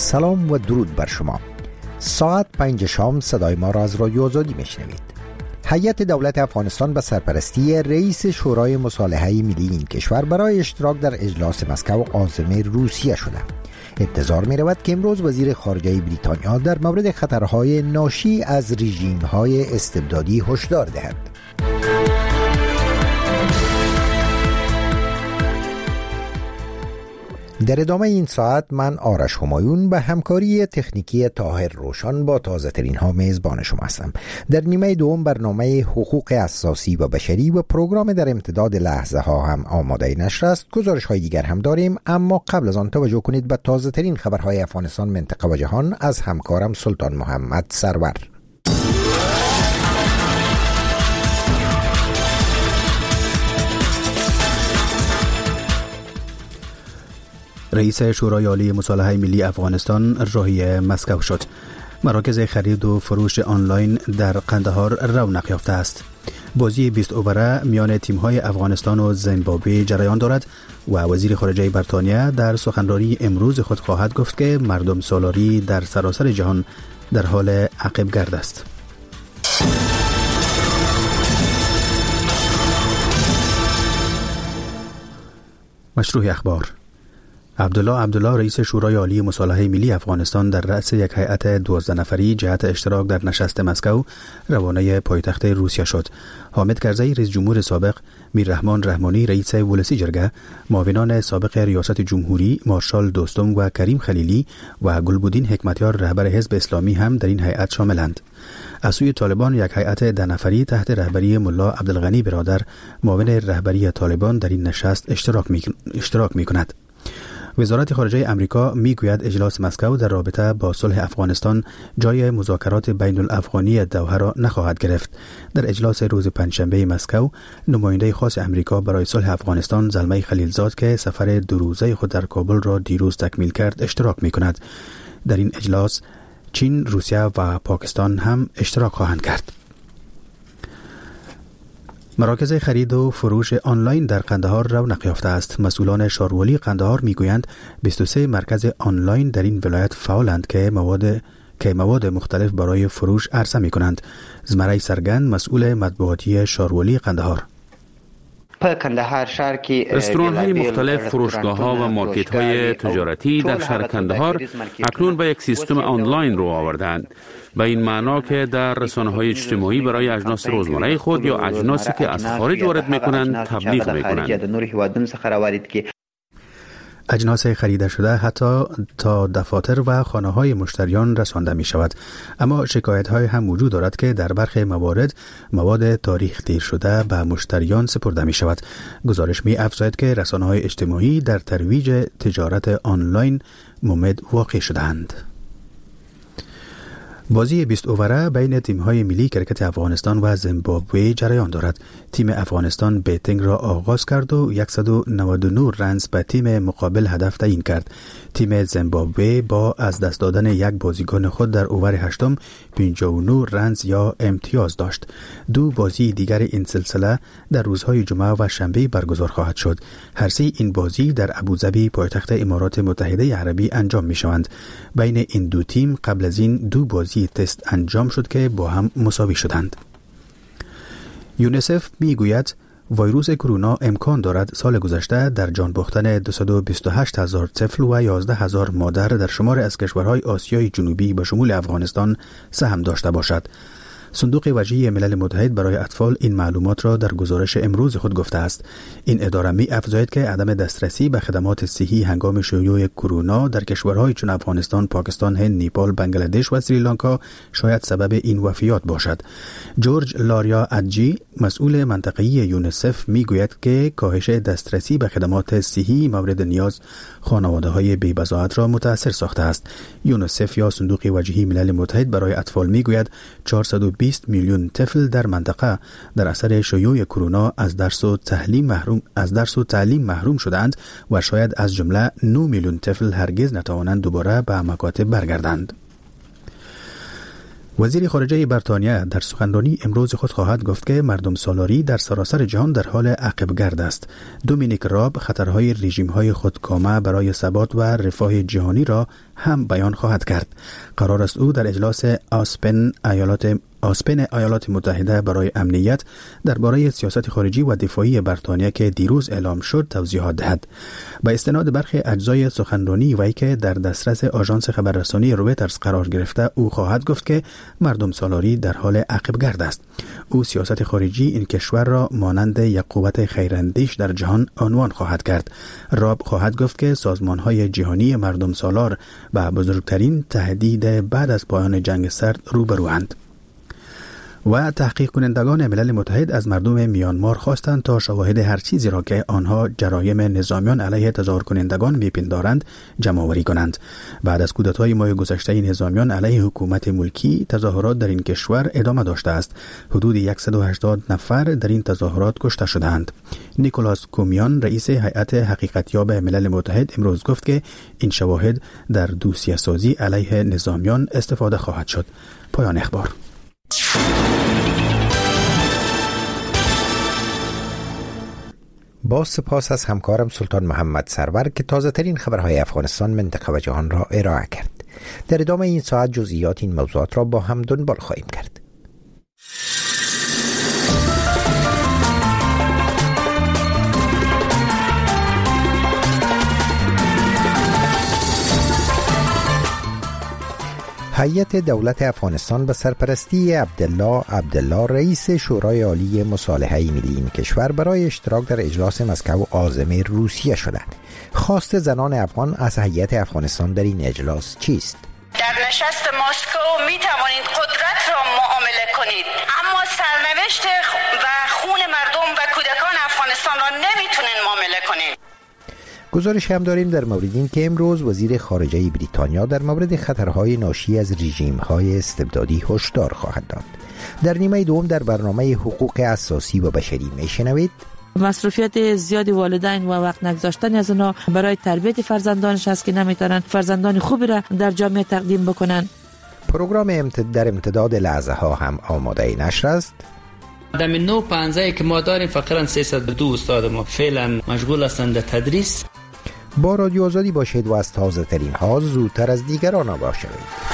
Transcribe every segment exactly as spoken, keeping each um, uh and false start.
سلام و درود بر شما. ساعت پنج شام صدای ما را از رادیو آزادی میشنوید. هیئت دولت افغانستان به سرپرستی رئیس شورای مصالحه ملی این کشور برای اشتراک در اجلاس مسکو عازم روسیه شده. انتظار می رود که امروز وزیر خارجه بریتانیا در مورد خطرهای ناشی از رژیم‌های استبدادی هشدار دهد. در ادامه این ساعت من آرش همایون به همکاری تکنیکی طاهر روشن با تازه ترین ها میزبان شما هستم. در نیمه دوم برنامه حقوق اساسی و بشری و پروگرام در امتداد لحظه ها هم آماده نشر است. گزارش های دیگر هم داریم، اما قبل از آن توجه کنید به تازه ترین خبرهای افغانستان، منطقه و جهان از همکارم سلطان محمد سرور. رئیس شورای عالی مصالحه ملی افغانستان راهی مسکو شد. مراکز خرید و فروش آنلاین در قندهار رونق یافته است. بازی بیست اووره میان تیم‌های افغانستان و زیمبابوه جریان دارد و وزیر خارجه بریتانیا در سخنرانی امروز خود خواهد گفت که مردم سالاری در سراسر جهان در حال عقب گرد است. مشروع اخبار. عبدالله عبدالله رئیس شورای عالی مصالحه ملی افغانستان در رأس یک هیئت دوازده نفری جهت اشتراک در نشست مسکو روانه پایتخت روسیه شد. حامد کرزی رئیس جمهور سابق، میررحمان رحمانی رئیس ولسی جرگه، معاونان سابق ریاست جمهوری مارشال دوستم و کریم خلیلی و گلبودین حکمتیار رهبر حزب اسلامی هم در این هیئت شاملند. از سوی طالبان یک هیئت ده نفری تحت رهبری ملا عبدالغنی برادر معاون رهبری طالبان در این نشست اشتراک می... اشتراک می‌کند. وزارت خارجه امریکا میگوید اجلاس مسکو در رابطه با صلح افغانستان جای مذاکرات بین الافغانی دوحه را نخواهد گرفت. در اجلاس روز پنجشنبه مسکو، نماینده خاص امریکا برای صلح افغانستان زلمه خلیلزاد که سفر دو روزه خود در کابل را دیروز تکمیل کرد اشتراک میکند. در این اجلاس چین، روسیه و پاکستان هم اشتراک خواهند کرد. مراکز خرید و فروش آنلاین در قندهار رونق یافته است. مسئولان شاروالی قندهار میگویند بیست و سه مرکز آنلاین در این ولایت فعالند که مواد که مواد مختلف برای فروش عرضه میکنند. زمره سرگند مسئول مطبوعاتی شاروالی قندهار: رستوران‌های مختلف، فروشگاه‌ها و مارکت‌های تجارتی در شهر کندهار اکنون به یک سیستم آنلاین رو آوردند. به این معنا که در رسانه‌های اجتماعی برای اجناس روزمره خود یا اجناسی که از خارج وارد می‌کنند تبلیغ می‌کنند. اجناس خریده شده حتی تا دفاتر و خانه‌های مشتریان رسانده می شود. اما شکایت‌های هم وجود دارد که در برخی موارد مواد تاریخ دیر شده به مشتریان سپرده می شود. گزارش می افزاید که رسانه‌های اجتماعی در ترویج تجارت آنلاین ممد واقع شدند. بازی بیست اووره بین تیم‌های ملی کرکت افغانستان و زیمبابوه جریان دارد. تیم افغانستان بیتینگ را آغاز کرد و صد و نود و نه رنز به تیم مقابل هدف تعیین کرد. تیم زیمبابوه با از دست دادن یک بازیکن خود در اوور هشتم پنجاه و نه رنز یا امتیاز داشت. دو بازی دیگر این سلسله در روزهای جمعه و شنبه برگزار خواهد شد. هر سه این بازی در ابوظبی پایتخت امارات متحده عربی انجام می‌شوند. بین این دو تیم قبل از این دو بازی تست انجام شد که با هم مساوی شدند. یونیسف میگوید ویروس کرونا امکان دارد سال گذشته در جان باختن دویست و بیست و هشت هزار طفل و یازده هزار مادر در شمار از کشورهای آسیای جنوبی به شمول افغانستان سهم داشته باشد. صندوق وجهی ملل متحد برای اطفال این معلومات را در گزارش امروز خود گفته است. این اداره می افزاید که عدم دسترسی به خدمات صحی هنگام شیوع کرونا در کشورهای چون افغانستان، پاکستان، هند، نیپال، بنگلادش و سریلانکا شاید سبب این وفیات باشد. جورج لاریا ادجی مسئول منطقه‌ای یونیسف می گوید که کاهش دسترسی به خدمات صحی مورد نیاز خانواده‌های بی‌بضاعت را متاثر ساخته است. یونیسف یا صندوق وجهی ملل متحد برای اطفال می گوید چهارصد و بیست میلیون طفل در منطقه در اثر شیوع کرونا از درس و تعلیم محروم از درس و تعلیم محروم شدند و شاید از جمله نه میلیون طفل هرگز نتوانند دوباره به مکاتب برگردند. وزیر خارجه بریتانیا در سخنرانی امروز خود خواهد گفت که مردم سالاری در سراسر جهان در حال عقب گرد است. دومینیک راب خطرهای رژیم‌های خودکامه برای ثبات و رفاه جهانی را هم بیان خواهد کرد. قرار است او در اجلاس آسپن ایالات آسپن ایالات متحده برای امنیت درباره سیاست خارجی و دفاعی بریتانیا که دیروز اعلام شد توضیحات دهد. با استناد برخی اجزای سخنرانی وی که در دسترس آژانس خبررسانی رویترز قرار گرفته، او خواهد گفت که مردم سالاری در حال عقب گرد است. او سیاست خارجی این کشور را مانند یک قوت خیراندیش در جهان عنوان خواهد کرد. راب خواهد گفت که سازمان‌های جهانی مردم سالار با بزرگترین تهدید بعد از پایان جنگ سرد روبروند. و تحقیق کنندگان ملل متحد از مردم میانمار خواستند تا شواهد هر چیزی را که آنها جرایم نظامیان علیه تظاهر کنندگان میپندارند جمع آوری کنند. بعد از کودتای ماه گذشته نظامیان علیه حکومت ملکی، تظاهرات در این کشور ادامه داشته است. حدود صد و هشتاد نفر در این تظاهرات کشته شدند. نیکولاس کومیان رئیس هیئت حقیقتیاب ملل متحد امروز گفت که این شواهد در دوسیه سازی علیه نظامیان استفاده خواهد شد. پایان اخبار. با سپاس از همکارم سلطان محمد سرور که تازه ترین خبرهای افغانستان، منطقه و جهان را ارائه کرد. در ادامه این ساعت جزئیات این موضوعات را با هم دنبال خواهیم کرد. هیئت دولت افغانستان به سرپرستی عبدالله عبدالله رئیس شورای عالی مصالحه ملی این کشور برای اشتراک در اجلاس مسکو عازم روسیه شدند. خواست زنان افغان از هیئت افغانستان در این اجلاس چیست؟ در نشست مسکو می توانید قدرت را معامله کنید، اما سرنوشت و خون مردم و کودکان افغانستان را نمیتونین معامله کنید. گزارش هم داریم در مورد این که امروز وزیر خارجه بریتانیا در مورد خطرهای ناشی از رژیم‌های استبدادی هشدار خواهد داد. در نیمه دوم در برنامه حقوق اساسی و بشری میشنوید مصروفیت زیاد والدین و وقت نگذاشتن از اونا برای تربیت فرزندانش هست که نمیتونن فرزندان خوبی را در جامعه تقدیم بکنن. پروگرام در امتداد لحظه ها هم آماده نشر است. در نو پانزده که ما داریم فقط سیصد و دو استاد ما فعلا مشغول هستند در تدریس. با رادیو آزادی باشید و از تازه ترین ها زودتر از دیگران آگاه شوید.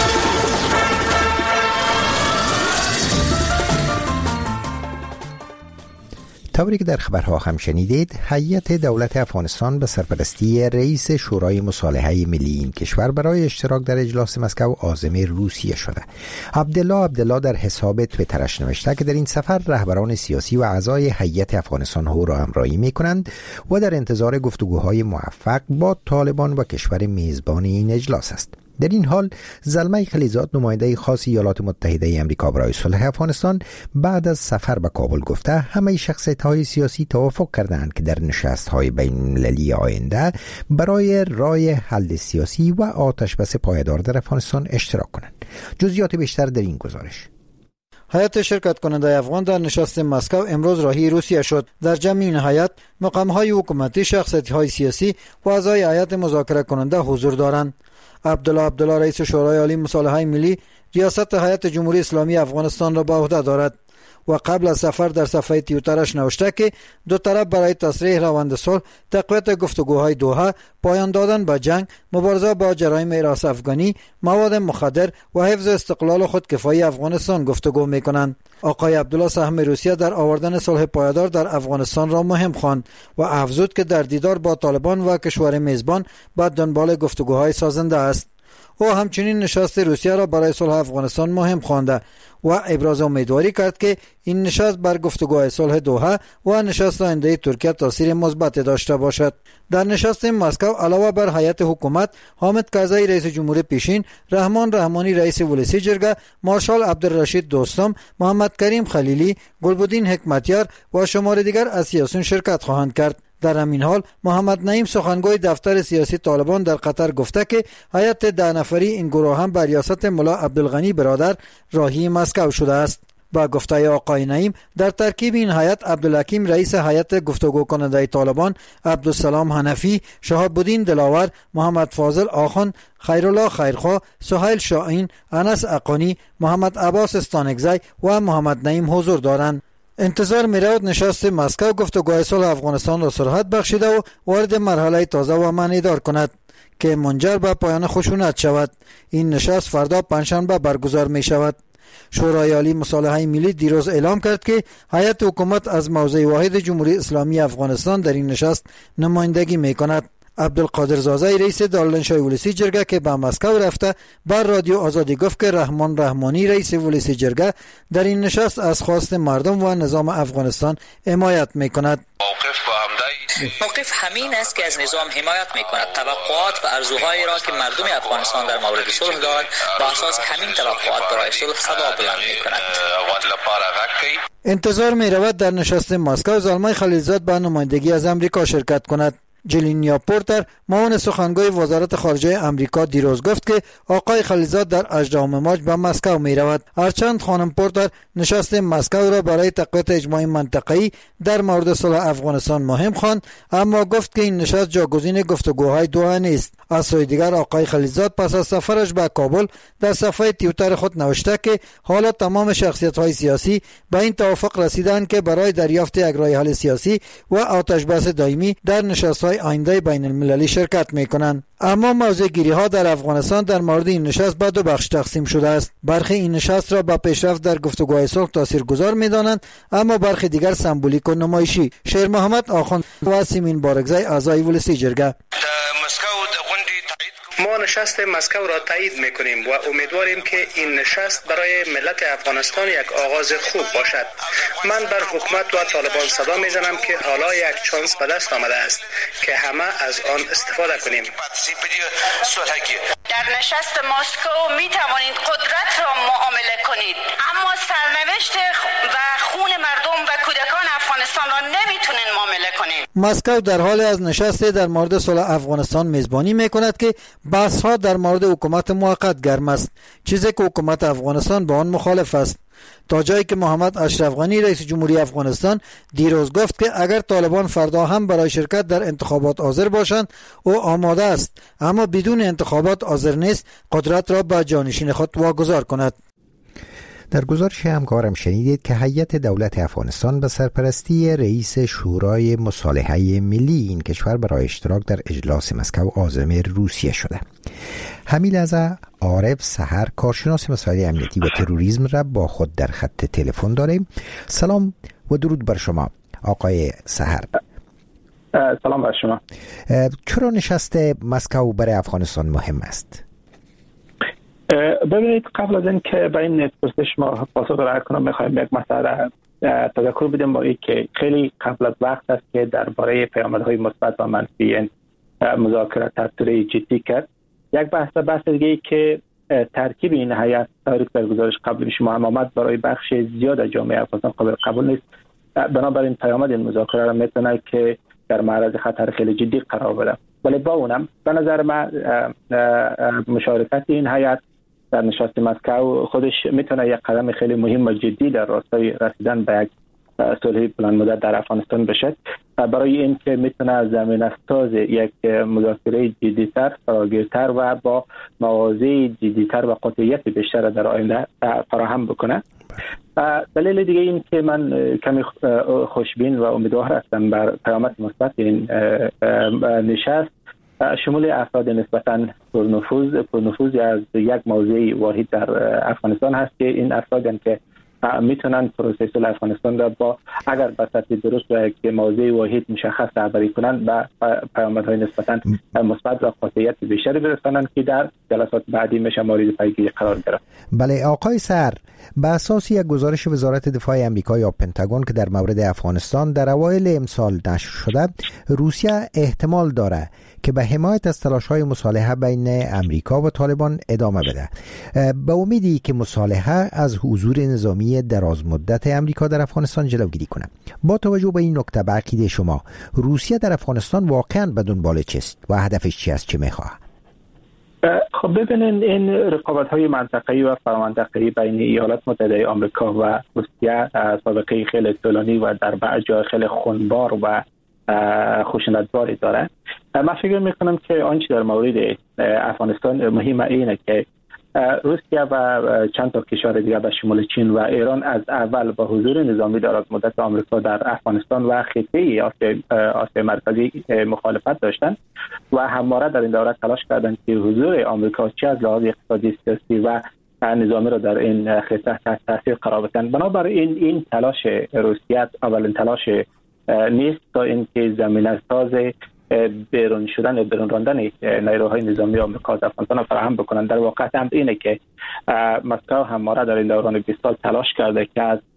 طوری که در خبرها هم شنیدید، هیئت دولت افغانستان به سرپرستی رئیس شورای مصالحه ملی این کشور برای اشتراک در اجلاس مسکو عازم روسیه شده. عبدالله عبدالله در حساب توییترش نوشته که در این سفر رهبران سیاسی و اعضای هیئت افغانستان او را همراهی می‌کنند و در انتظار گفتگوهای موفق با طالبان و کشور میزبان این اجلاس است. در این حال زلمه خلیزاد، نماینده خاص ایالات متحده آمریکا برای صلح افغانستان، بعد از سفر به کابل گفته همه شخصیت‌های سیاسی توافق کردند که در نشست‌های بین‌المللی آینده برای رای حل سیاسی و آتشبس پایدار در افغانستان اشتراک کنند. جزئیات بیشتر در این گزارش. هیئت شرکت کننده افغان در نشست مسکو امروز راهی روسیه شد. در جمع این هیئت مقام‌های حکومتی، شخصیت‌های سیاسی و اعضای هیئت مذاکره کننده حضور دارند. عبدالله عبدالله رئیس شورای عالی مصالحه ملی ریاست هیئت جمهوری اسلامی افغانستان را به عهده دارد و قبل از سفر در صفحه توییترش نوشته که دو طرف برای تسریع روند صلح، تقویت گفتگوهای دوحه، پایان دادن به جنگ، مبارزه با جرایم حراس افغانی، مواد مخدر و حفظ استقلال و خودکفایی افغانستان گفتگو می‌کنند. آقای عبدالله سهم روسیه در آوردن صلح پایدار در افغانستان را مهم خواند و افزود که در دیدار با طالبان و کشور میزبان به دنبال گفتگوهای سازنده است. او همچنین نشست روسیه را برای صلح افغانستان مهم خوانده و ابراز امیدواری کرد که این نشست بر گفتگوهای صلح دوحه و نشست آینده ترکیه تاثیر مثبت داشته باشد. در نشست مسکو علاوه بر هیئت حکومت، حامد کرزی رئیس جمهور پیشین، رحمان رحمانی رئیس ولسی جرگه، مارشال عبدالرشید دوستم، محمد کریم خلیلی، گلبدین حکمتیار و شمار دیگر از سیاسیون شرکت خواهند کرد. در همین حال محمد نعیم، سخنگوی دفتر سیاسی طالبان در قطر، گفته که هیئت ده نفری این گروه هم بر ریاست ملا عبدالغنی برادر راهی مسکو شده است. با گفته آقای نعیم در ترکیب این هیئت عبدالحکیم رئیس هیئت گفتگو کننده طالبان، عبدالسلام حنفی، شهاب الدین دلاور، محمد فاضل آخوند، خیرالله خیرخواه، سهیل شاهین، انس اقانی، محمد عباس استانکزی و محمد نعیم حضور دارند. انتظار می رود نشست مسکو گفتگوهای صلح افغانستان را سرعت بخشیده و وارد مرحله تازه و معنیدار کند که منجر به پایان خشونت شود. این نشست فردا پنجشنبه برگزار می شود. شورای عالی مصالحه ملی دیروز اعلام کرد که هیئت حکومت از موضع واحد جمهوری اسلامی افغانستان در این نشست نمایندگی می کند. عبدالقادر زازی رئیس دارالانشای ولسی جرگه که به مسکو رفته بر رادیو آزادی گفت که رحمان رحمانی رئیس ولسی جرگه در این نشست از خواست مردم و نظام افغانستان حمایت می کند. موقف همین است که از نظام حمایت می کند. توقعات و آرزوهایی را که مردم افغانستان در مورد صلح دارند با اساس همین توقعات برای صلح صدا بلند می کند. انتظار می رود در نشست مسکو زلمای خلیلزاد به نمایندگی از امریکا شرکت کند. جلینیا پورتر معاون سخنگوی وزارت خارجه امریکا دیروز گفت که آقای خلیلزاد در هجدهم مارس به مسکو می رود. هرچند خانم پورتر نشست مسکو را برای تقویت اجماع منطقه‌ای در مورد صلح افغانستان مهم خواند، اما گفت که این نشست جاگزین گفتگوهای دوحه نیست. از سوی دیگر آقای خلیلزاد پس از سفرش به کابل در صفحه توییتر خود نوشته که حالا تمام شخصیت‌های سیاسی به این توافق رسیدند که برای دریافت یک راه حل سیاسی و آتش بس دائمی در نشست‌های آینده بین المللی شرکت می‌کنند. اما موضع گیری ها در افغانستان در مورد این نشست به دو بخش تقسیم شده است. برخی این نشست را به پیشرفت در گفتگوهای صلح تاثیرگذار می‌دانند، اما برخی دیگر سمبولیک و نمایشی. شیر محمد آخوند و سیمین بارگزی اعضای ولسی جرگه: ما نشست مسکو را تایید میکنیم و امیدواریم که این نشست برای ملت افغانستان یک آغاز خوب باشد. من بر حکومت و طالبان صدا میزنم که حالا یک چانس به دست آمده است که همه از آن استفاده کنیم. در نشست مسکو می توانید قدرت را معامله کنید، اما سرنوشت و خون مردم و کودکان افغانستان را نمیتونین معامله کنید. مسکو در حال از نشست در مورد صلح افغانستان میزبانی میکند که بحث ها در مورد حکومت موقت گرم است، چیزی که حکومت افغانستان با آن مخالف است. تا جایی که محمد اشرف غنی رئیس جمهوری افغانستان دیروز گفت که اگر طالبان فردا هم برای شرکت در انتخابات حاضر باشند او آماده است، اما بدون انتخابات حاضر نیست قدرت را به جانشین خود واگذار کند. در گزارش همکارم شنیدید که هیئت دولت افغانستان به سرپرستی رئیس شورای مصالحه ملی این کشور برای اشتراک در اجلاس مسکو عازم روسیه شده. همین لحظه عارف سحر کارشناس مسائل امنیتی و تروریسم را با خود در خط تلفن داریم. سلام و درود بر شما آقای سحر. سلام بر شما. چرا نشست مسکو برای افغانستان مهم است؟ ببینید، قبل از این که به این پرسش ما پاسخ ارائه کنم میخوایم یک مسئله تذکر بدیم با این که خیلی قبل از وقت است که درباره پیامدهای مثبت و منفی این مذاکرات تطوری جدی کرد. یک بحث بحث دیگه ای که ترکیب این هیئت تاریخ در گزارش قبل شما هم آمد برای بخش زیاد از جامعه افغانستان قابل قبول نیست. بنابراین پیامد این مذاکره را میتونه که در معرض خطر خیلی جدی قرار بده. ولی با اونم به نظر من مشارکت این هیئت در نشست مسکو خودش میتونه یک قدم خیلی مهم و جدی در راستای رسیدن به یک صلح بلند مدت در افغانستان بشه، برای این که میتونه زمینه ساز یک مذاکره جدی‌تر، فراگیرتر و با مواضع جدی‌تر و قطعیت بیشتر در آینده فراهم بکنه. دلیل دیگه این که من کمی خوشبین و امیدوار هستم بر پیامد مثبت این نشست شمول افراد نسبتاً پرنفوذ پرنفوذی از یک موضوع واحد در افغانستان هست که این افرادن که میتونن پروسه صلح افغانستان را با اگر به سطح درست و یک موضوع واحد مشخص رهبری کنند و پیامدهای نسبتاً مثبت و قاطعیت بیشتری برسانند که در جلسات بعدی میشه مورد پیگیری قرار گرفت. بله آقای سر، به اساس یک گزارش وزارت دفاع آمریکا یا پنتاگون که در مورد افغانستان در اوایل امسال نشر شده، روسیه احتمال داره که به حمایت از تلاش‌های مصالحه بین امریکا و طالبان ادامه بده، به امیدی که مصالحه از حضور نظامی دراز مدت امریکا در افغانستان جلوگیری کنه. با توجه به این نکته، به عقیده شما روسیه در افغانستان واقعاً به دنبال چیست و هدفش چی است، چه می‌خواد؟ خب ببینید این رقابت‌های منطقه‌ای و فرامنطقه‌ای بین ایالات متحده آمریکا و روسیه سابقه خیلی طولانی و در بعض جای خیلی خونبار و خشونتباری داره. من فکر می‌کنم که آنچه در مورد افغانستان مهم اینه که روسیه و چند تا کشور دیگر به شمول چین و ایران از اول با حضور نظامی دراز مدت آمریکا در افغانستان و خطه آسیای مرکزی مخالفت داشتند و همواره در این دوره تلاش کردند که حضور آمریکا چه از لحاظ اقتصادی، سیاسی و نظامی را در این خطه تحت تاثیر قرار بدهند. بنابراین این تلاش روسیه اولین تلاش نیست تا اینکه زمینه ساز بیرون شدن و بیرون راندن نیروهای نظامی آمریکا از افغانستان فراهم بکنند. در واقع هم اینه که مسکو همواره در این دوران بیست سال تلاش کرده که از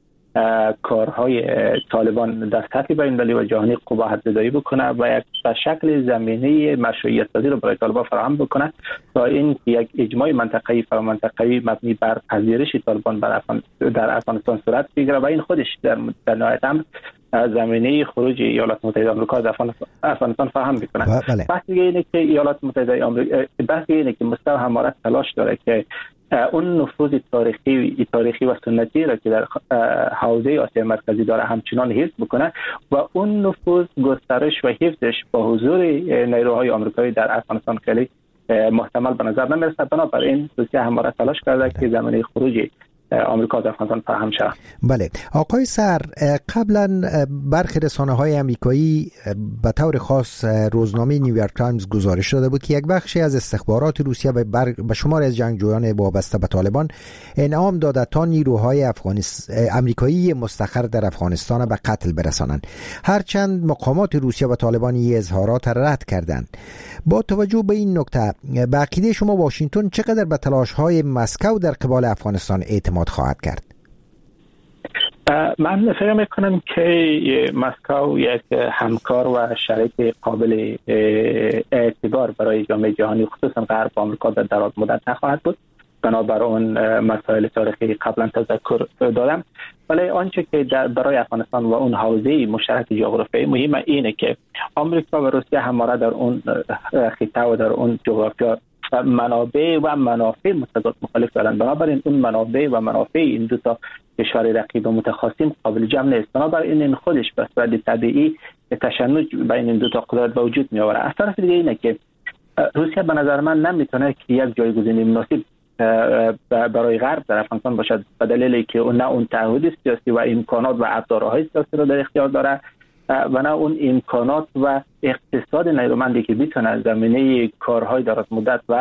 کارهای طالبان در سطح بین‌المللی و جهانی قباحت زدایی بکنه و یک به شکل زمینه مشروعیت سازی رو برای طالبان فراهم بکنه تا این یک اجماع منطقه‌ای فرامنطقه‌ای مبنی بر پذیرش طالبان در افغانستان صورت بگیره و این خودش در نهایت امر زمینه خروج ایالات متحده آمریکا از افغانستان فراهم می‌کنه. بحث دیگه اینه که ایالات متحده آمریکا بحث اینه که مسکو همواره تلاش داره که اون نفوذ تاریخی تاریخی و سنتی را که در حوزه آسیا مرکزی داره همچنان حفظ بکنه و اون نفوذ گسترش و حفظش با حضور نیروهای آمریکایی در افغانستان خیلی محتمل به نظر نمیرسه. بنابراین روسیه همواره تلاش کرده که زمینه خروج آمریکا از افغانستان فراهم شود. بله آقای سر، قبلا برخی رسانه‌های آمریکایی به طور خاص روزنامه نیویورک تایمز گزارش داده بود که یک بخشی از استخبارات روسیه به, بر... به شمار از جنگجویان وابسته به طالبان انعام داده تا نیروهای افغانستان آمریکایی مستقر در افغانستان به قتل برسانند، هرچند مقامات روسیه و طالبان این اظهارات رد کردند. با توجه به این نکته، به عقیده شما واشنگتن چقدر به تلاش‌های مسکو در قبال افغانستان اعتماد خواهد کرد؟ من فکر میکنم که مسکو یک همکار و شریک قابل اعتبار برای جامعه جهانی خصوصا غرب و آمریکا در دراز مدت نخواهد بود. بنابر اون مسائل تاریخی قبلا تذکر دادم، ولی آنچه که برای افغانستان و اون حوزه مشترک جغرافیایی مهمه اینه که آمریکا و روسیه همواره در اون خطه و در اون جغرافیا منابع و منافع متضاد مخالف دارند. بنابراین اون منابع و منافع این دو تا کشور رقیب و متخاصم قابل جمع نیست. بنابراین این خودش به صورت طبیعی تشنج بین این دو تا قدرت به وجود می آورد. از طرف دیگه اینه که روسیه به نظر من نمیتونه که یک جایگزینی مناسب برای غرب در افغانستان باشد، به دلیلی که اون نه اون تعهد سیاسی و امکانات و ابزارهای سیاسی رو در اختیار داره و نه اون امکانات و اقتصاد نیرومندی که بتونه زمینه کارهای دراز مدت و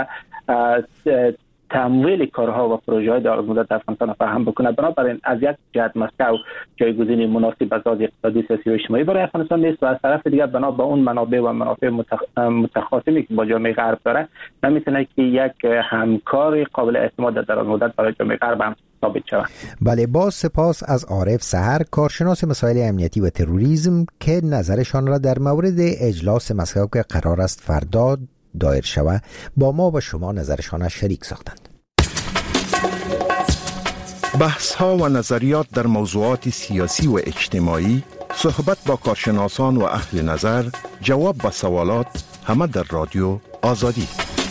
تمویل کارها و پروژه‌های دراز مدت افغانستان فراهم بکنه. بنابراین از یک جهت مسکو جایگزینی مناسب از لحاظ اقتصادی، سیاسی و اجتماعی برای افغانستان نیست و از طرف دیگر بنا به اون منابع و منافع متخاصمی که با جامعه غرب داره نمیتونه که یک همکار قابل اعتماد در دراز مدت برای جامعه غرب هم ثابت شود. بله، با سپاس از عارف سحر، کارشناس مسائل امنیتی و تروریسم، که نظرشان را در مورد اجلاس مسکو که قرار است فردا دایر شود با ما و شما نظرشان شریک ساختند. بحث ها و نظریات در موضوعات سیاسی و اجتماعی، صحبت با کارشناسان و اهل نظر، جواب به سوالات، همه در رادیو آزادی.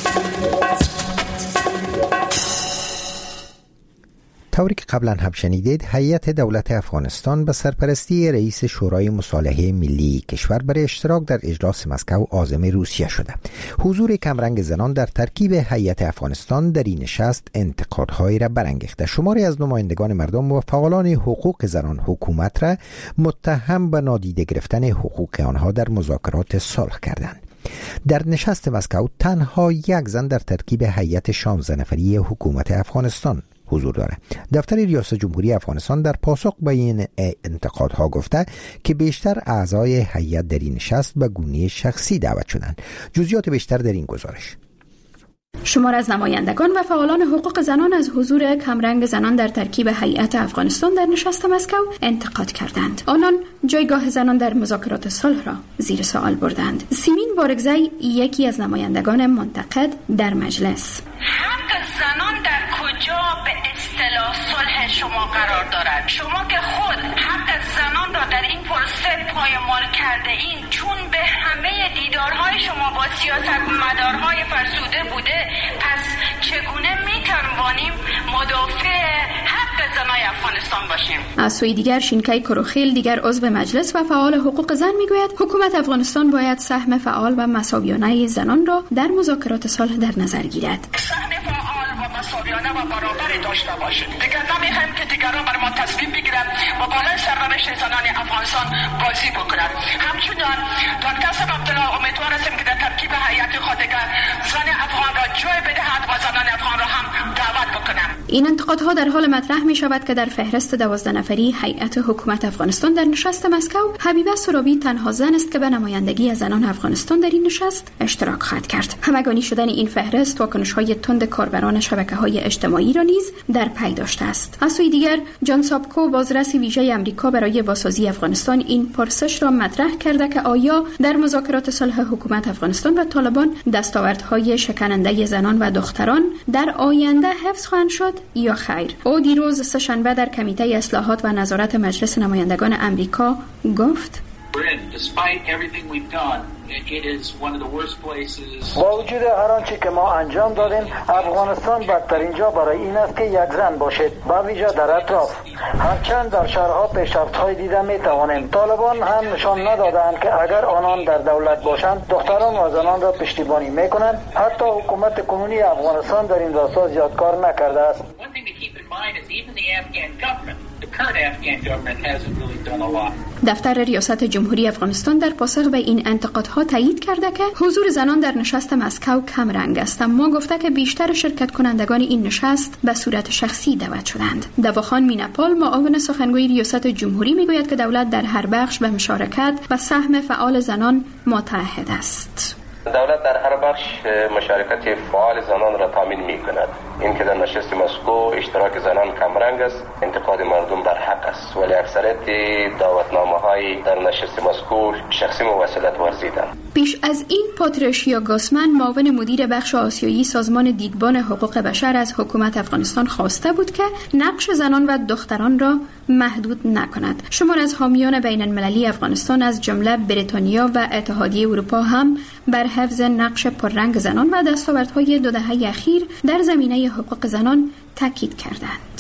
طوری که قبلا هم شنیدید، هیئت دولت افغانستان به سرپرستی رئیس شورای مصالحه ملی کشور برای اشتراک در اجلاس مسکو عازم روسیه شده. حضور کمرنگ زنان در ترکیب هیئت افغانستان در این نشست انتقادهایی را برانگیخته. شماری از نمایندگان مردم و فعالان حقوق زنان حکومت را متهم به نادیده گرفتن حقوق آنها در مذاکرات صلح کردند. در نشست مسکو تنها یک زن در ترکیب هیئت شانزده نفری حکومت افغانستان حضور دارد. دفتر ریاست جمهوری افغانستان در پاسخ به این انتقادها گفته که بیشتر اعضای هیئت در این نشست به گونه شخصی دعوت شدند. جزئیات بیشتر در این گزارش. شمار از نمایندگان و فعالان حقوق زنان از حضور کمرنگ زنان در ترکیب هیئت افغانستان در نشست مسکو انتقاد کردند. آنان جایگاه زنان در مذاکرات صلح را زیر سوال بردند. سیمین بارگزی، یکی از نمایندگان منتقد در مجلس: حق زنان در کجا به اصطلاح صلح شما قرار دارد؟ شما که خود حق زنان را در این پروسه پایمال کرده این، چون به همه دید دیدارهای شما با سیاستمدارهای فرسوده بوده، پس چگونه میتوانیم مدافع حق زنای افغانستان باشیم؟ از سوی دیگر شینکای کروخیل، دیگر عضو مجلس و فعال حقوق زن میگوید حکومت افغانستان باید سهم فعال و مساویانه زنان را در مذاکرات صلح در نظر گیرد. سهم فعال و مساویانه و برابر داشته باشید. دیگر نمیخوایم که دیگران بر ما تصمیم بگیرند و بالای سرنوشت زنان افغانستان بازی بکنند. همچنان دادگاه عبدالله امیدوار هستیم که در ترکیب هیئت خود زن افغان را جای بدهد و زنان افغان را هم دعوت بکنند. این انتقادها در حال مطرح می شود که در فهرست دوازده نفری هیئت حکومت افغانستان در نشست مسکو، حبیبه سرابی تنها زن است که به نمایندگی از زنان افغانستان در این نشست اشتراک خواهد کرد. همگانی شدن این فهرست واکنش‌های تند کاربران شبکه‌های اجتماعی را نیز در پی داشته است. از سوی دیگر جان سابکو، بازرس ویژه آمریکا برای بازسازی افغانستان، این پرسش را مطرح کرده که آیا در مذاکرات صلح حکومت افغانستان و طالبان دستاوردهای شکننده زنان و دختران در آینده حفظ خواهند شد یا خیر. او دیروز سه‌شنبه در کمیته اصلاحات و نظارت مجلس نمایندگان آمریکا گفت: با وجود هر آنچه که ما انجام دادیم، افغانستان بدترین جا برای این است که یک زن باشد، با ویژه در اطراف. هرچند در شهرها پیشرفت‌های دیده می‌توانیم. طالبان هم نشان ندادند که اگر آنان در دولت باشند، دختران و زنان را پشتیبانی می‌کنند. حتی حکومت کنونی افغانستان در این راستا زیاد کار نکرده است. دفتر ریاست جمهوری افغانستان در پاسخ به این انتقادها تایید کرده که حضور زنان در نشست مسکو کم رنگ است، اما گفته که بیشتر شرکت کنندگان این نشست به صورت شخصی دعوت شدند. دواخان میناپال، معاون سخنگوی ریاست جمهوری، میگوید که دولت در هر بخش به مشارکت و سهم فعال زنان متعهد است. دولت در هر بخش مشارکت فعال زنان را تامین می کند. این که در نشست مسکو اشتراک زنان کمرنگ است، انتقاد مردم بر حق است، ولی اکثریت دعوتنامه های در نشست مسکو شخصی موصلت ورزیدند. پیش از این پاتریشیا گاسمن، معاون مدیر بخش آسیایی سازمان دیدبان حقوق بشر، از حکومت افغانستان خواسته بود که نقش زنان و دختران را محدود نکند. شمار از حامیان بین المللی افغانستان از جمله بریتانیا و اتحادیه اروپا هم بر حفظ نقش پررنگ زنان و دستاوردهای دو دهه اخیر در زمینه حقوق زنان تاکید کردند.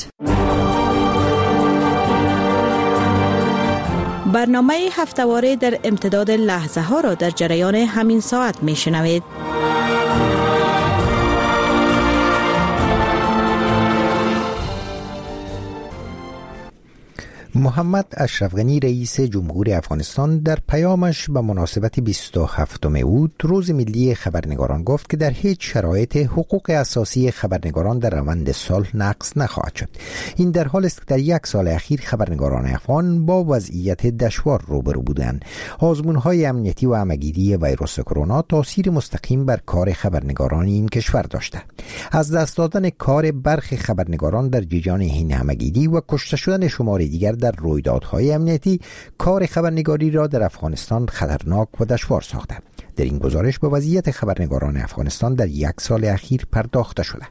برنامه هفته‌واره در امتداد لحظه ها را در جریان همین ساعت می شنوید. محمد اشرف غنی، رئیس جمهور افغانستان، در پیامش به مناسبت بیست و هفتم اوت روز ملی خبرنگاران گفت که در هیچ شرایط حقوق اساسی خبرنگاران در روند صلح نقض نخواهد شد. این در حالی است که در یک سال اخیر خبرنگاران افغان با وضعیت دشوار روبرو بودند. آزمون‌های امنیتی و همه‌گیری ویروس کرونا تاثیر مستقیم بر کار خبرنگاران این کشور داشته. از دست دادن کار برخی خبرنگاران در جریان این همه‌گیری و کشته شدن شمار دیگر در رویدادهای امنیتی، کار خبرنگاری را در افغانستان خطرناک و دشوار ساخته. در این گزارش به وضعیت خبرنگاران افغانستان در یک سال اخیر پرداخته شده.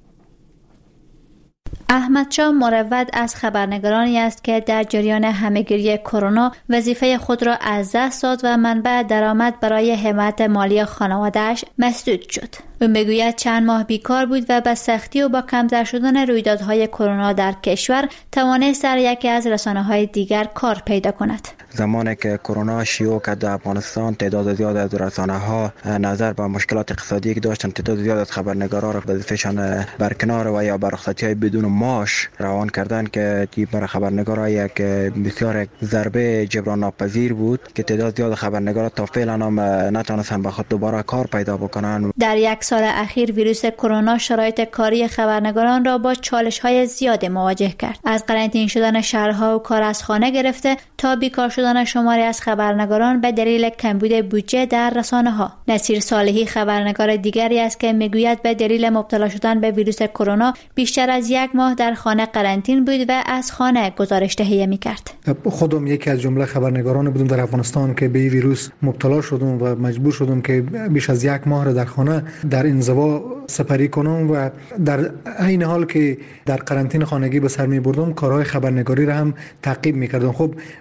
احمد شاه مروت از خبرنگارانی است که در جریان همه‌گیری کرونا وظیفه خود را از دست داد و منبع درآمد برای حمایت مالی خانواده‌اش مسدود شد. او میگوید چند ماه بیکار بود و به سختی و با کمتر شدن رویدادهای کرونا در کشور توانست در یکی از رسانه‌های دیگر کار پیدا کند. زمانی که کرونا شیوع کرد در افغانستان، تعداد زیاد از رسانه‌ها نظر به مشکلات اقتصادی که داشتند، تعداد زیاد از خبرنگاران را وظیفه‌شان برکنار و یا بر رخصتی‌های بدون معاش روان کردند که برای خبرنگاران یک بسیار ضربه جبران ناپذیر بود که تعداد زیاد خبرنگاران تا فعلا هم نتونستند به خود دوباره کار پیدا بکنند. در یک سال اخیر ویروس کرونا شرایط کاری خبرنگاران را با چالش‌های زیاد مواجه کرد. از قرنطینه شدن شهرها و کار از خانه گرفته تا بیکار شدن شماری از خبرنگاران به دلیل کمبود بودجه در رسانه‌ها. نصیر صالحی خبرنگار دیگری است که میگوید به دلیل مبتلا شدن به ویروس کرونا بیشتر از یک ماه در خانه قرنطینه بود و از خانه گزارش تهیه می‌کرد. خودم یکی از جمله خبرنگاران بودم در افغانستان که به ویروس مبتلا شدم و مجبور شدم که بیش از یک ماه را در خانه در انزوا سپری کنم و در عین حال که در قرنطینه خانگی به سر می بردم کارهای خبرنگاری را هم تعقیب می کردم. خب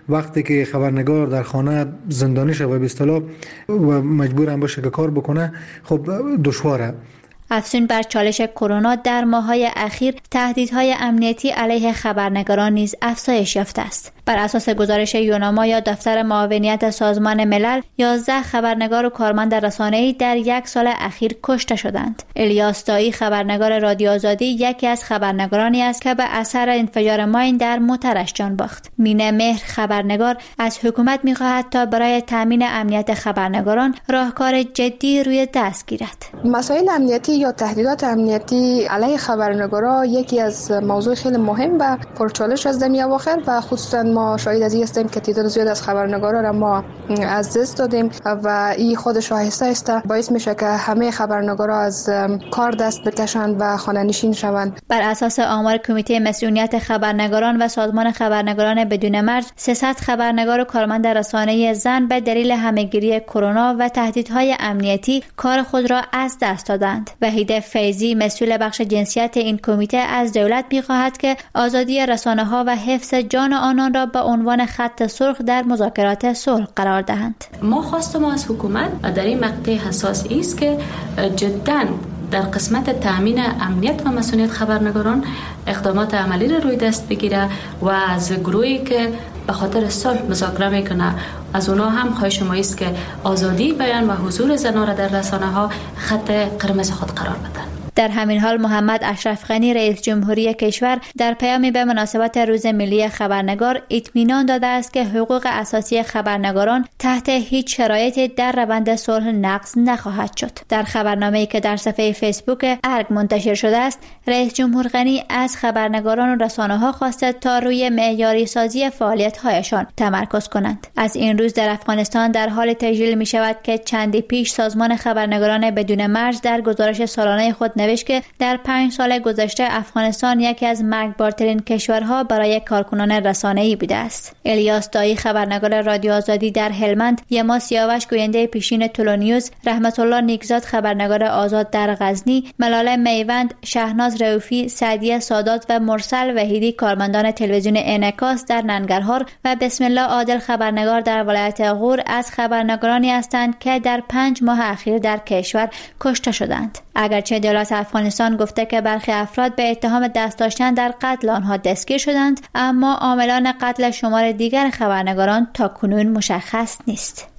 وقتی که خبرنگار در خانه زندانی شود به اصطلاح و مجبور هم باشه که کار بکنه، خب دشواره. افزون بر چالش کرونا در ماه‌های اخیر تهدیدهای امنیتی علیه خبرنگاران نیز افزایش یافته است. بر اساس گزارش یوناما یا دفتر معاونیت سازمان ملل، یازده خبرنگار و کارمند رسانه‌ای در یک سال اخیر کشته شدند. الیاس دایی، خبرنگار رادیو آزادی، یکی از خبرنگارانی است که به اثر انفجار ماین در موترش جان باخت. مینه مهر، خبرنگار، از حکومت می‌خواهد تا برای تامین امنیت خبرنگاران راهکار جدی روی دست گیرد. مسائل امنیتی یا تهدیدات امنیتی علیه خبرنگارا یکی از موضوع خیلی مهم و پرچالش از دنیا اواخر و خصوصا ما شاهد از این هستیم که تعداد زیاد از خبرنگارا را ما از دست دادیم و این خودش آهسته آهسته باعث میشه که همه خبرنگارا از کار دست بکشند و خانه نشین شوند. بر اساس آمار کمیته مسئولیت خبرنگاران و سازمان خبرنگاران بدون مرز، سیصد خبرنگار و کارمند رسانه‌ای زن به دلیل همه‌گیری کرونا و تهدیدهای امنیتی کار خود را از دست دادند. وحید فیضی، مسئول بخش جنسیت این کمیته، از دولت می‌خواهد که آزادی رسانه‌ها و حفظ جان آنان را به عنوان خط سرخ در مذاکرات صلح قرار دهند. ما خواست ما از حکومت در این مقطع حساس است که جداً در قسمت تامین امنیت و مسئولیت خبرنگاران اقدامات عملی را روی دست بگیره و از گروهی که به خاطر صلح مذاکره میکنه از اونا هم خواهش ما است که آزادی بیان و حضور زنان را در رسانه‌ها خط قرمز خود قرار بدن. در همین حال محمد اشرف غنی، رئیس جمهوری کشور، در پیامی به مناسبت روز ملی خبرنگار اطمینان داده است که حقوق اساسی خبرنگاران تحت هیچ شرایطی در روند صلح نقض نخواهد شد. در خبرنامه‌ای که در صفحه فیسبوک ارگ منتشر شده است، رئیس جمهور غنی از خبرنگاران و رسانه‌ها خواسته تا روی معیاری سازی فعالیت‌هایشان تمرکز کنند. از این روز در افغانستان در حال تجلیل می شود که چندی پیش سازمان خبرنگاران بدون مرز در گزارش سالانه خود نوشت که در پنج سال گذشته افغانستان یکی از مرگبارترین کشورها برای کارکنان رسانه‌ای بوده است. الیاس دایی، خبرنگار رادیو آزادی در هلمند، یما سیاوش، گوینده پیشین تولونیوز، رحمت الله نیکزاد، خبرنگار آزاد در غزنی، ملاله میوند، شهناز رؤوفی، سعدیه سادات و مرسل وحیدی، کارمندان تلویزیون انعکاس در ننگرهار و بسم الله عادل، خبرنگار در ولایت غور، از خبرنگارانی هستند که در پنج ماه اخیر در کشور کشته شدند. اگرچه دولت افغانستان گفته که برخی افراد به اتهام دست داشتن در قتل آنها دستگیر شدند، اما عاملان قتل شمار دیگر خبرنگاران تا کنون مشخص نیست.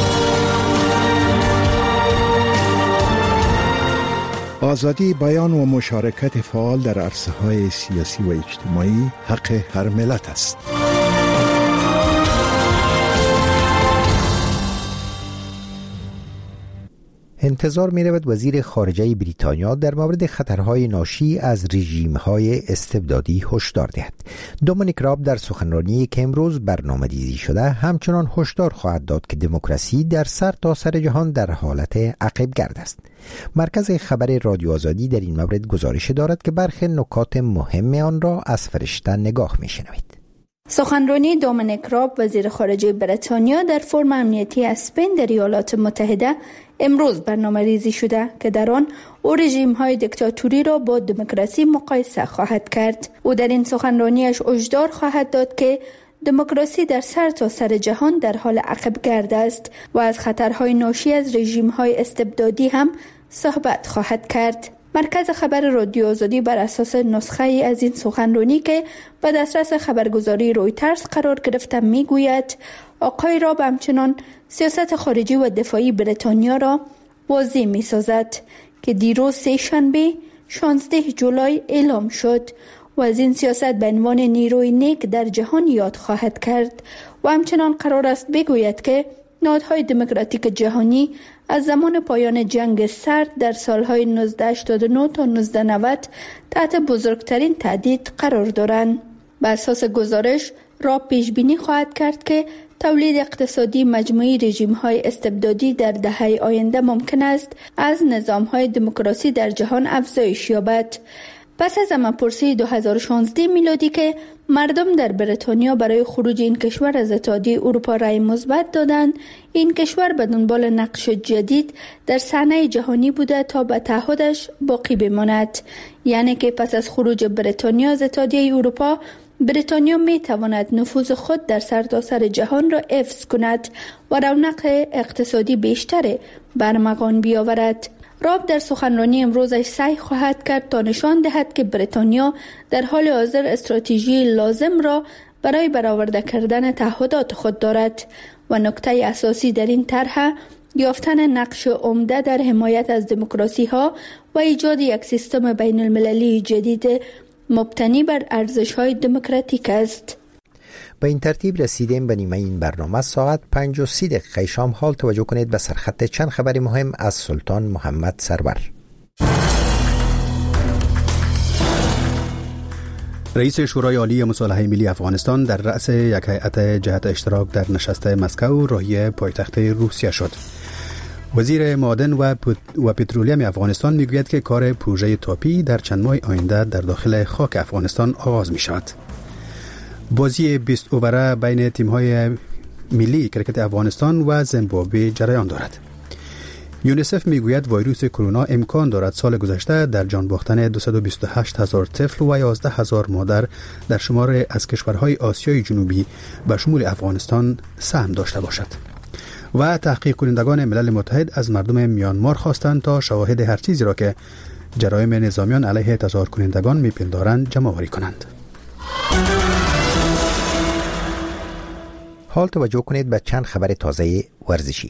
آزادی بیان و مشارکت فعال در عرصه‌های سیاسی و اجتماعی حق هر ملت است. انتظار می رود وزیر خارجه بریتانیا در مورد خطرهای ناشی از رژیم‌های استبدادی هشدار دهد. دومینیک راب در سخنرانی که امروز برنامه‌ریزی شده همچنان هشدار خواهد داد که دموکراسی در سرتاسر سر جهان در حالت عقب‌گرد است. مرکز خبر رادیو آزادی در این مورد گزارش دارد که برخی نکات مهم آن را از فرشته نگاه می‌شنوید. سخنرانی دومینیک راب، وزیر خارجه بریتانیا، در فرم امنیتی اسپین در ایالات متحده امروز برنامه ریزی شده که در آن او رژیم های دیکتاتوری را با دموکراسی مقایسه خواهد کرد. او در این سخنرانیش هشدار خواهد داد که دموکراسی در سرتاسر سر جهان در حال عقب‌گرد است و از خطرهای ناشی از رژیم های استبدادی هم صحبت خواهد کرد. مرکز خبر رادیو آزادی بر اساس نسخه ای از این سخنرانی که به دسترس خبرگزاری رویترز قرار گرفته میگوید آقای راب همچنان سیاست خارجی و دفاعی بریتانیا را واضح می سازد که دیروز سه شنبه شانزده جولای اعلام شد و از این سیاست به عنوان نیروی نیک در جهان یاد خواهد کرد و همچنان قرار است بگوید که نهادهای دموکراتیک جهانی از زمان پایان جنگ سرد در سالهای نوزده هشتاد و نه تا نوزده نود تحت بزرگترین تهدید قرار دارند. بر اساس گزارش را پیش بینی خواهد کرد که تولید اقتصادی مجموعی رژیم‌های استبدادی در دهه آینده ممکن است از نظام‌های دموکراسی در جهان افزایش یابد. پس از زمانپرسی دو هزار و شانزده میلادی که مردم در بریتانیا برای خروج این کشور از اتحادیه اروپا رأی مثبت دادند، این کشور به دنبال نقش جدید در صحنه جهانی بوده تا به تعهدش باقی بماند، یعنی که پس از خروج بریتانیا از اتحادیه اروپا بریتانیا می تواند نفوذ خود در سرتاسر جهان را حفظ کند و رونق اقتصادی بیشتر برمغان بیاورد. راب در سخنرانی امروزش سعی خواهد کرد تا نشان دهد که بریتانیا در حال حاضر استراتژی لازم را برای برآورده کردن تعهدات خود دارد و نکته اساسی در این طرح یافتن نقش عمده در حمایت از دموکراسی ها و ایجاد یک سیستم بین المللی جدید مبتنی بر ارزش های دموکراتیک است. به این ترتیب رسیدیم به نیمه این برنامه. ساعت پنج و سی دقیقه شام حال توجه کنید به سرخط چند خبری مهم از سلطان محمد سرور. رئیس شورای عالی مصالحه ملی افغانستان در رأس یک هیئت جهت اشتراک در نشست مسکو راهی پایتخت روسیه شد. وزیر معدن و و پترولیم افغانستان میگوید که کار پروژه تاپی در چند ماه آینده در داخل خاک افغانستان آغاز می شود. بازی بیست اووره بین تیم‌های ملی کرکت افغانستان و زیمبابوه جریان دارد. یونیسف میگوید ویروس کرونا امکان دارد سال گذشته در جان باختن دویست و بیست و هشت هزار طفل و یازده هزار مادر در شمار از کشورهای آسیای جنوبی به شمول افغانستان سهم داشته باشد. و تحقیق کنندگان ملل متحد از مردم میانمار خواستند تا شواهد هر چیزی را که جرایم نظامیان علیه تظاهر کنندگان میپندارند جمع آوری کنند. حال توجه کنید به چند خبر تازه ورزشی.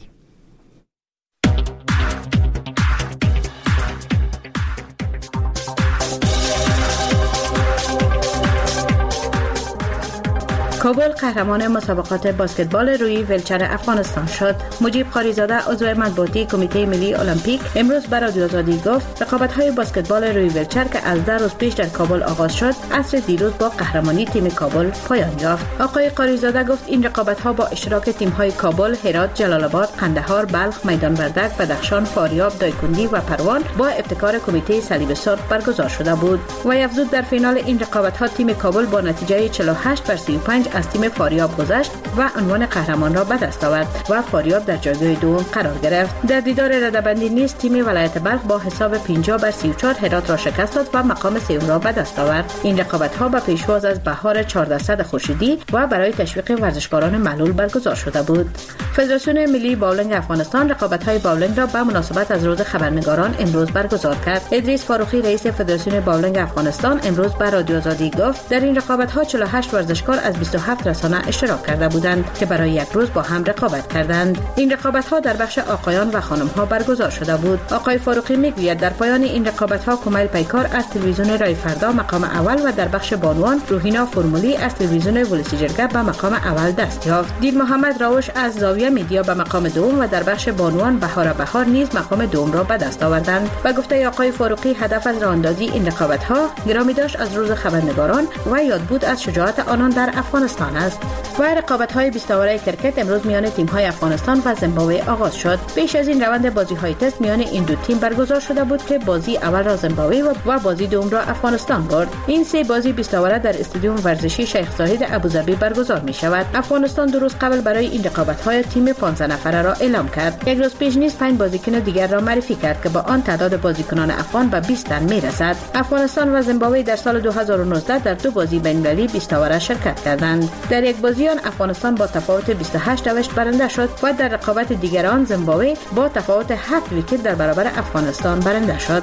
کابل قهرمان مسابقات بسکتبال روی ویلچر افغانستان شد. مجیب قاریزاده عضو مطبوعاتی کمیته ملی المپیک امروز به رادیو آزادی گفت رقابت‌های بسکتبال روی ویلچر که از ده روز پیش در کابل آغاز شد عصر دیروز با قهرمانی تیم کابل پایان یافت. آقای قاریزاده گفت این رقابت‌ها با اشتراک تیم‌های کابل، هرات، جلال آباد، قندهار، بلخ، میدان وردک، بدخشان، فاریاب، دایکندی و پروان با ابتکار کمیته صلیب سرخ برگزار شده بود. و افزود در فینال این رقابت‌ها تیم کابل با نتیجه چهل و هشت بر سی و پنج از تیم فاریاب گذشت و عنوان قهرمان را به دست آورد و فاریاب در جایگاه دوم قرار گرفت. در دیدار رده‌بندی نیز تیم ولایت بلخ با حساب پنجاه بر سی و چهار هرات را شکست داد و مقام سوم را به دست آورد. این رقابت‌ها به پیشواز از بهار چهاردهصد خورشیدی و برای تشویق ورزشکاران معلول برگزار شده بود. فدراسیون ملی باولینگ افغانستان رقابت‌های باولینگ را به مناسبت از روز خبرنگاران امروز برگزار کرد. ادریس فاروقی رئیس فدراسیون باولینگ افغانستان امروز به رادیو آزادی گفت در این رقابت‌ها چهل و هشت ورزشکار از بیست و هفت رسانه اشتراک کرده بودند که برای یک روز با هم رقابت کردند. این رقابت‌ها در بخش آقایان و خانم‌ها برگزار شده بود. آقای فاروقی میگوید در پایان این رقابت‌ها کمیل پیکار از تلویزیون رای فردا مقام اول و در بخش بانوان روحینا فرمولی از تلویزیون ولسی جرگه به مقام اول دست یافت. دیل محمد راوش از زاویه میدیا به مقام دوم و در بخش بانوان بهار بهار نیز مقام دوم را به دست آوردند. و گفته آقای فاروقی هدف از راهاندازی این رقابت‌ها گرامی داشت از روز خبرنگاران و یاد بود از شجاعت آنان در افغانستان است. و رقابت‌های بیست اوره کرکت امروز میان تیم‌های افغانستان و زیمبابوه آغاز شد. پیش از این روند بازی‌های تست میان این دو تیم برگزار شده بود که بازی اول را زیمبابوه و بازی دوم را افغانستان برد. این سه بازی بیست اوره در استادیوم ورزشی شیخ زاید ابوظبی برگزار می‌شود. افغانستان دو روز قبل برای این رقابت‌های تیم پانزده نفره را اعلام کرد. یک روز پیش نیز پنج بازیکن دیگر را معرفی کرد که با آن تعداد بازیکنان افغان به بیست تن می‌رسد. افغانستان و زیمبابوه در سال دو هزار و نوزده در دو بازی بین‌المللی بیست اوره شرکت کردند. در یک بازی آن افغانستان با تفاوت بیست و هشت نوشت برنده شد و در رقابت دیگر آن زیمبابوه با تفاوت هفت ویکت در برابر افغانستان برنده شد.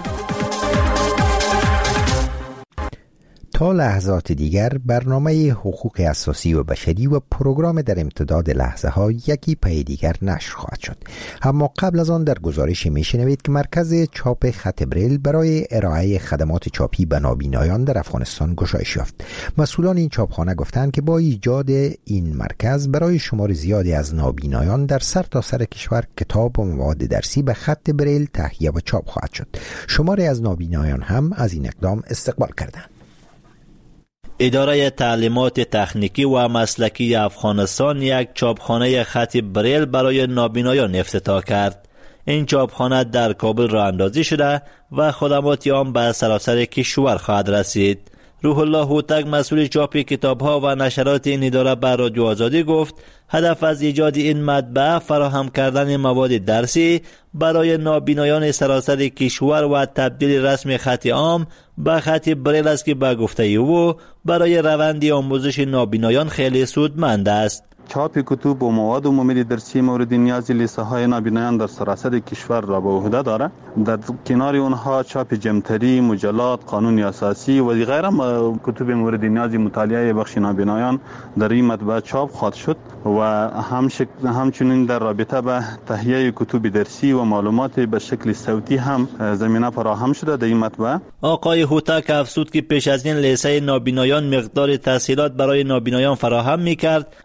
تا لحظات دیگر برنامه حقوق اساسی و بشری و پروگرام در امتداد لحظه ها یکی پی دیگر نشر خواهد شد. اما قبل از آن در گزارشی میشنوید که مرکز چاپ خط بریل برای ارائه خدمات چاپی به نابینایان در افغانستان گشایش یافت. مسئولان این چاپخانه گفتند که با ایجاد این مرکز برای شمار زیادی از نابینایان در سرتاسر سر کشور کتاب و مواد درسی به خط بریل تهیه و چاپ خواهد شد. شماری از نابینایان هم از این اقدام استقبال کردند. اداره تعلیمات تکنیکی و مسلکی افغانستان یک چاپخانه خط بریل برای نابینایان افتتاح کرد. این چاپخانه در کابل راه اندازی شده و خدمات آن به سراسر کشور خواهد رسید. روح الله هوتک مسئول چاپ کتاب‌ها و نشرات این اداره بر رادیو آزادی گفت هدف از ایجاد این مطبعه فراهم کردن مواد درسی برای نابینایان سراسر کشور و تبدیل رسم خط عام به خط بریل است که به گفته او برای روند آموزش نابینایان خیلی سودمند است. چاپ کتب و مواد عمومی درسی مورد نیاز لیسه های نابینایان در سراسر کشور را به عهده دارد. در کنار اونها چاپ جمتری، مجلات، قانون اساسی و غیره کتب مورد نیاز مطالعه بخش نابینایان در این مطبعه چاپ خواهد شد و همچنین در رابطه به تهیه کتب درسی و معلومات به شکل صوتی هم زمینه فراهم شده در این مطبعه. آقای هوتک افزود که پیش از این لیسه نابینایان مقدار تسهیلات برای نابینایان فراهم می‌کرد